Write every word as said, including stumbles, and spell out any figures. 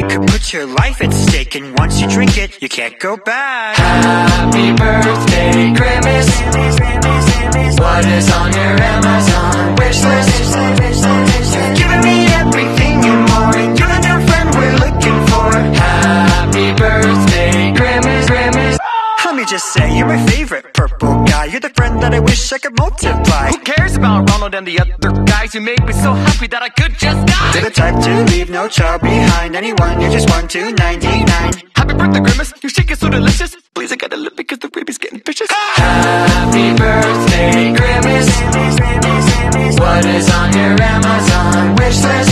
could put your life at stake, and once you drink it, you can't go back. Happy birthday, Grimace. What is on your Amazon wish list? You've given me everything and more, and you're the new friend we're looking for. Happy birthday, Grimace, Grimace. Let me just say, you're my favorite purple guy. You're the friend that I wish I could multiply. Who cares about Ronald and the other guys? You make me so happy that I could just die. You're the type to leave no child behind. Anyone, you're just one to ninety-nine. Happy birthday, Grimace. Your shake is so delicious. Please, I gotta live because the baby's getting vicious. Happy birthday, Grimace. What is on your Amazon wish list?